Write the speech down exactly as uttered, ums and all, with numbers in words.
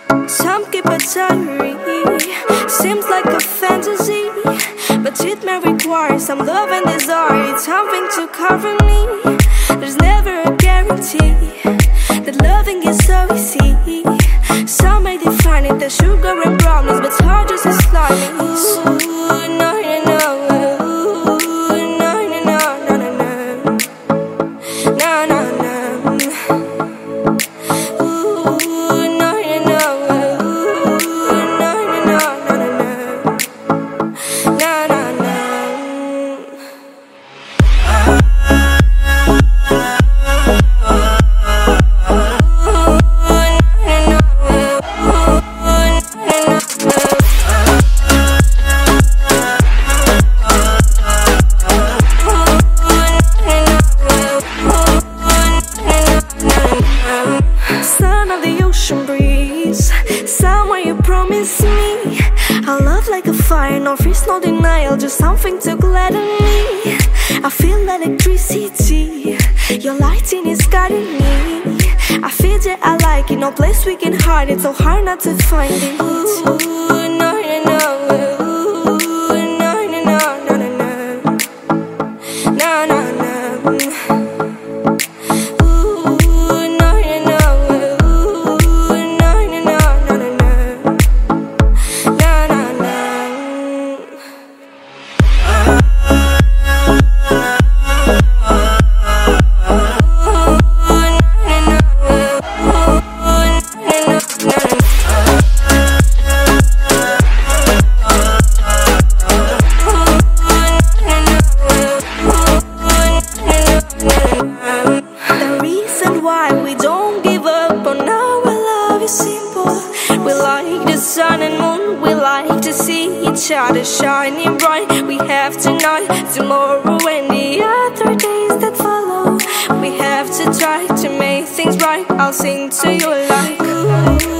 Some keep a diary, seems like a fantasy, but it may require some love and desire. It's something to cover me. There's never a guarantee that loving is so easy. Some may define it as sugar and brownies, but hard just as slimy. Ooh, no, no, no. Ooh, no, no, no, no, no, no. No, no, no. Son of the ocean breeze, somewhere you promised me a love like a fire, no fears, no denial, just something to gladden me. I feel electricity, your lighting is guiding me. I feel that I like it, no place we can hide it, so hard not to find it. Ooh, no, no, no. Ooh, no, no, no, no, no, no. No, no, no. The reason why we don't give up on our love is simple. We like the sun and moon, we like to see each other shining bright. We have tonight, tomorrow and the other days that follow. We have to try to make things right. I'll sing to you like ooh.